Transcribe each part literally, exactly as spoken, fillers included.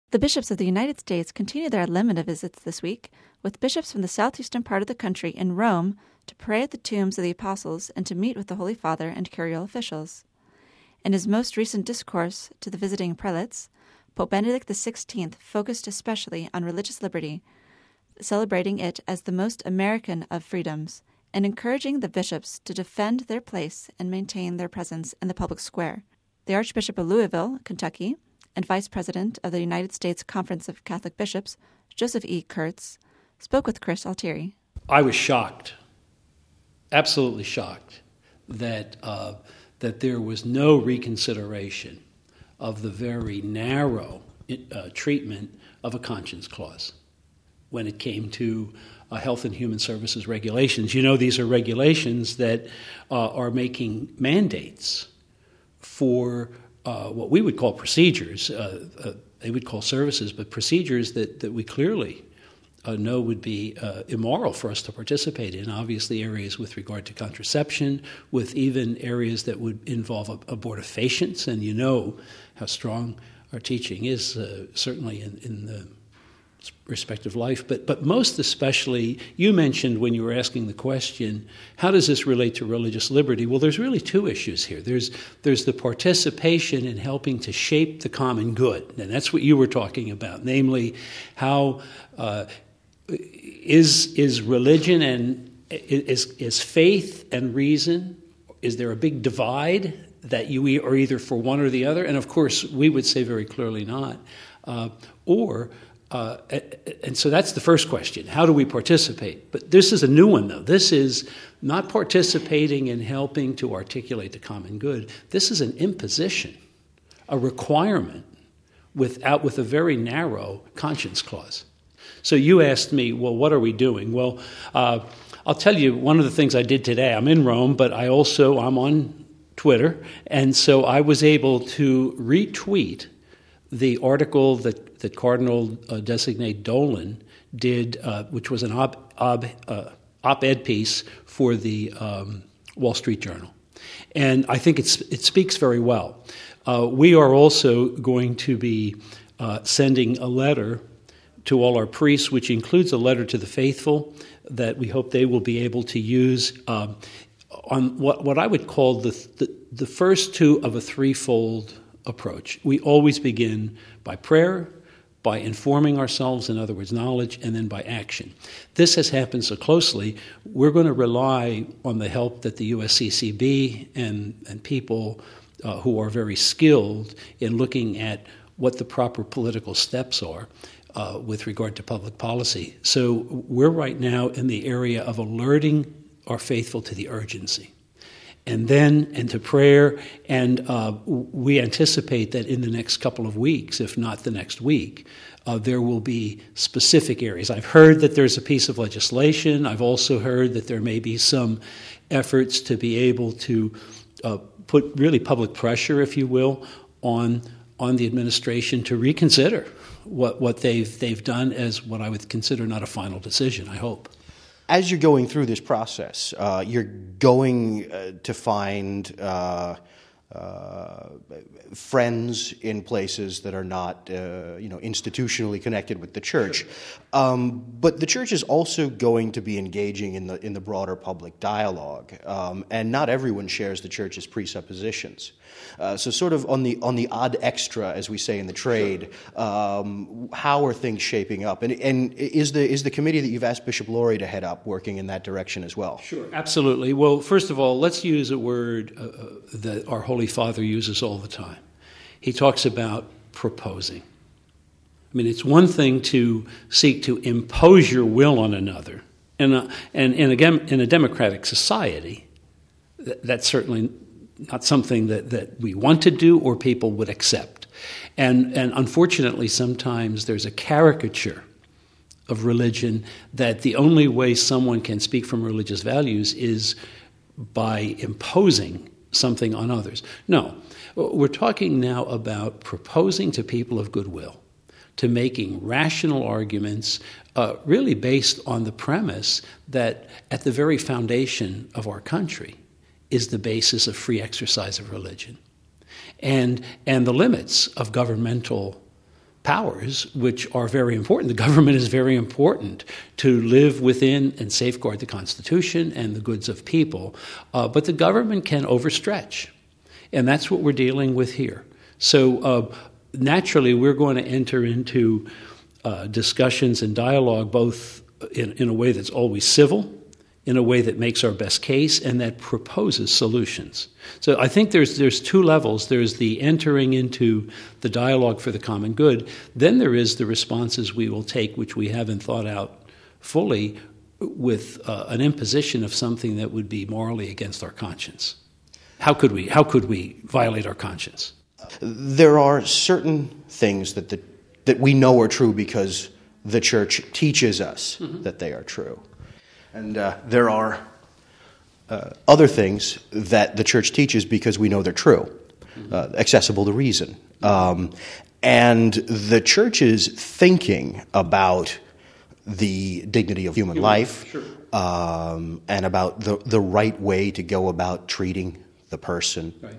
The bishops of the United States continue their Lemina visits this week, with bishops from the southeastern part of the country in Rome to pray at the tombs of the apostles and to meet with the Holy Father and curial officials. In his most recent discourse to the visiting prelates, Pope Benedict the sixteenth focused especially on religious liberty, celebrating it as the most American of freedoms, and encouraging the bishops to defend their place and maintain their presence in the public square. The Archbishop of Louisville, Kentucky, and Vice President of the United States Conference of Catholic Bishops, Joseph E. Kurtz, spoke with Chris Altieri. I was shocked, absolutely shocked, that uh, that there was no reconsideration of the very narrow uh, treatment of a conscience clause when it came to uh, health and human services regulations. You know, these are regulations that uh, are making mandates for Uh, what we would call procedures. Uh, uh, they would call services, but procedures that, that we clearly uh, know would be uh, immoral for us to participate in. Obviously, areas with regard to contraception, with even areas that would involve abortifacients, and you know how strong our teaching is, uh, certainly in, in the respect of life. But, but most especially, you mentioned when you were asking the question, how does this relate to religious liberty? Well, there's really two issues here. There's, there's the participation in helping to shape the common good, and that's what you were talking about, namely how uh, is, is religion and is, is faith and reason, is there a big divide that you are either for one or the other? And of course, we would say very clearly not. Uh, or Uh, and so that's the first question. How do we participate? But this is a new one, though. This is not participating in helping to articulate the common good. This is an imposition, a requirement without, with a very narrow conscience clause. So you asked me, well, what are we doing? Well, uh, I'll tell you one of the things I did today. I'm in Rome, but I also, I'm on Twitter, and so I was able to retweet the article that, that Cardinal uh, designate Dolan did, uh, which was an op, op, uh, op-ed piece for the um, Wall Street Journal. And I think it's, it speaks very well. Uh, we are also going to be uh, sending a letter to all our priests, which includes a letter to the faithful that we hope they will be able to use um, on what, what I would call the, the, the first two of a threefold approach. We always begin by prayer, by informing ourselves, in other words, knowledge, and then by action. This has happened so closely, we're going to rely on the help that the U S C C B and, and people uh, who are very skilled in looking at what the proper political steps are uh, with regard to public policy. So we're right now in the area of alerting our faithful to the urgency. And then into prayer, and uh, we anticipate that in the next couple of weeks, if not the next week, uh, there will be specific areas. I've heard that there's a piece of legislation. I've also heard that there may be some efforts to be able to uh, put really public pressure, if you will, on on the administration to reconsider what what they've they've done as what I would consider not a final decision, I hope. As you're going through this process, uh, you're going uh, to find uh, uh, friends in places that are not, uh, you know, institutionally connected with the church. Um, but the church is also going to be engaging in the in the broader public dialogue, um, and not everyone shares the church's presuppositions. Uh, so, sort of on the on the odd extra, as we say in the trade, um, how are things shaping up? And, and is the is the committee that you've asked Bishop Laurie to head up working in that direction as well? Sure, absolutely. Well, first of all, let's use a word uh, that our Holy Father uses all the time. He talks about proposing. I mean, it's one thing to seek to impose your will on another, and uh, and in a, in a democratic society, th- that's certainly not something that, that we want to do or people would accept. And and unfortunately, sometimes there's a caricature of religion that the only way someone can speak from religious values is by imposing something on others. No, we're talking now about proposing to people of goodwill, to making rational arguments uh, really based on the premise that at the very foundation of our country is the basis of free exercise of religion, and and the limits of governmental powers, which are very important. The government is very important to live within and safeguard the Constitution and the goods of people. Uh, but the government can overstretch. And that's what we're dealing with here. So uh, naturally, we're going to enter into uh, discussions and dialogue both in, in a way that's always civil, in a way that makes our best case, and that proposes solutions. So I think there's there's two levels. There's the entering into the dialogue for the common good. Then there is the responses we will take, which we haven't thought out fully, with uh, an imposition of something that would be morally against our conscience. How could we? How could we violate our conscience? There are certain things that the, that we know are true because the church teaches us mm-hmm. that they are true. And uh, there are uh, other things that the church teaches because we know they're true, uh, accessible to reason. Um, and the church's thinking about the dignity of human, human life sure. um, and about the, the right way to go about treating the person, right.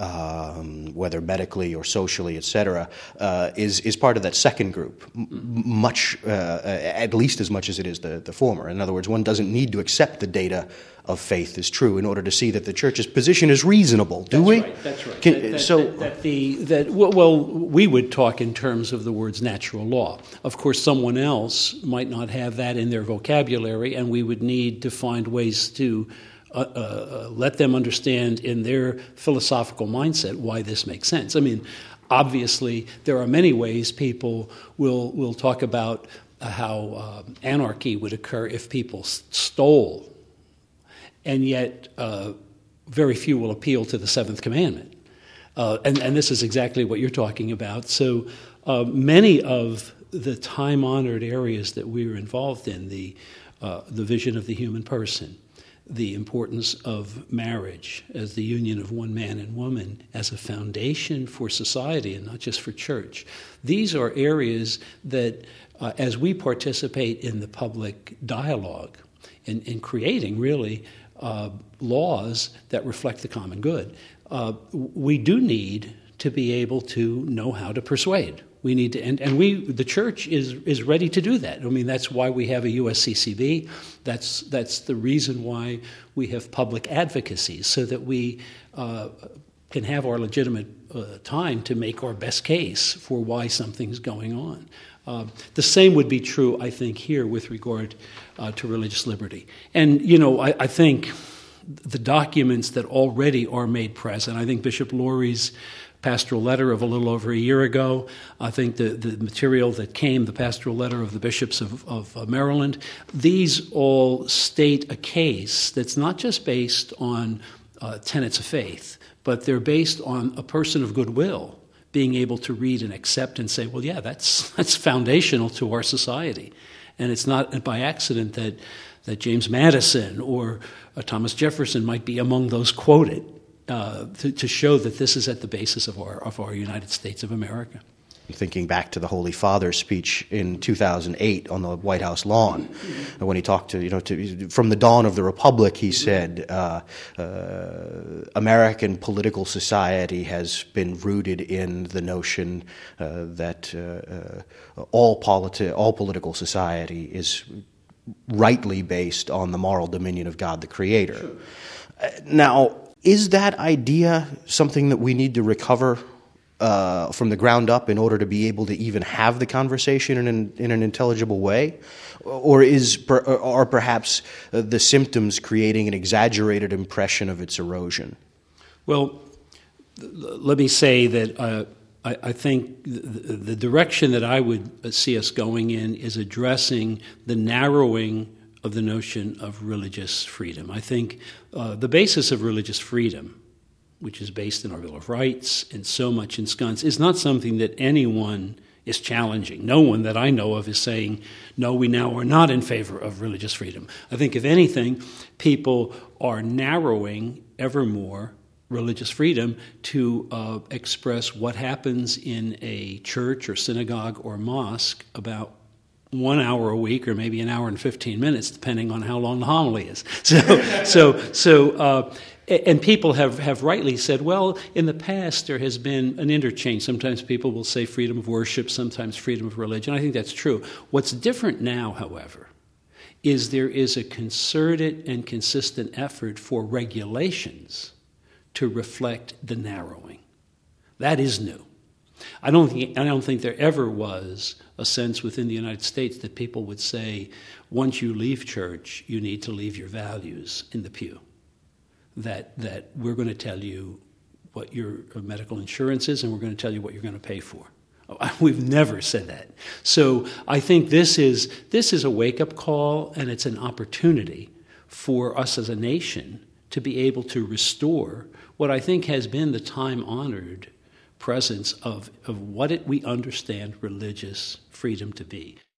Um, whether medically or socially, et cetera, uh, is is part of that second group, m- much uh, at least as much as it is the, the former. In other words, one doesn't need to accept the data of faith as true in order to see that the church's position is reasonable. Do that's we? Right, that's right. Can, that, that, so that, that the that well, we would talk in terms of the words natural law. Of course, someone else might not have that in their vocabulary, and we would need to find ways to. Uh, uh, let them understand in their philosophical mindset why this makes sense. I mean, obviously, there are many ways people will will talk about uh, how uh, anarchy would occur if people s- stole, and yet uh, very few will appeal to the seventh commandment. Uh, and, and this is exactly what you're talking about. So uh, many of the time-honored areas that we were involved in, the uh, the vision of the human person, the importance of marriage as the union of one man and woman as a foundation for society and not just for church. These are areas that, uh, as we participate in the public dialogue, in, in creating, really, uh, laws that reflect the common good, uh, we do need to be able to know how to persuade. We need to, and, and we, the church is is ready to do that. I mean, that's why we have a U S C C B. That's that's the reason why we have public advocacy, so that we uh, can have our legitimate uh, time to make our best case for why something's going on. Uh, the same would be true, I think, here with regard uh, to religious liberty. And, you know, I, I think the documents that already are made present, I think Bishop Lurie's pastoral letter of a little over a year ago. I think the, the material that came, the pastoral letter of the bishops of, of uh, Maryland, these all state a case that's not just based on uh, tenets of faith, but they're based on a person of goodwill being able to read and accept and say, well, yeah, that's that's foundational to our society. And it's not by accident that, that James Madison or uh, Thomas Jefferson might be among those quoted. Uh, to, to show that this is at the basis of our of our United States of America. Thinking back to the Holy Father's speech in two thousand eight on the White House lawn, mm-hmm. when he talked to, you know, to, from the dawn of the Republic, he said, uh, uh, American political society has been rooted in the notion uh, that uh, uh, all politi- all political society is rightly based on the moral dominion of God the Creator. Sure. Uh, now, is that idea something that we need to recover uh, from the ground up in order to be able to even have the conversation in an, in an intelligible way? Or is per, are perhaps uh, the symptoms creating an exaggerated impression of its erosion? Well, th- let me say that uh, I, I think the, the direction that I would see us going in is addressing the narrowing of the notion of religious freedom. I think uh, the basis of religious freedom, which is based in our Bill of Rights and so much ensconced, is not something that anyone is challenging. No one that I know of is saying, no, we now are not in favor of religious freedom. I think, if anything, people are narrowing ever more religious freedom to uh, express what happens in a church or synagogue or mosque about one hour a week, or maybe an hour and fifteen minutes, depending on how long the homily is. So, so, so, uh, And people have, have rightly said, well, in the past there has been an interchange. Sometimes people will say freedom of worship, sometimes freedom of religion. I think that's true. What's different now, however, is there is a concerted and consistent effort for regulations to reflect the narrowing. That is new. I don't think, I don't think there ever was a sense within the United States that people would say, once you leave church, you need to leave your values in the pew. That that we're going to tell you what your medical insurance is, and we're going to tell you what you're going to pay for. We've never said that. So I think this is this is a wake-up call, and it's an opportunity for us as a nation to be able to restore what I think has been the time-honored presence of, of what it, we understand religious freedom to be.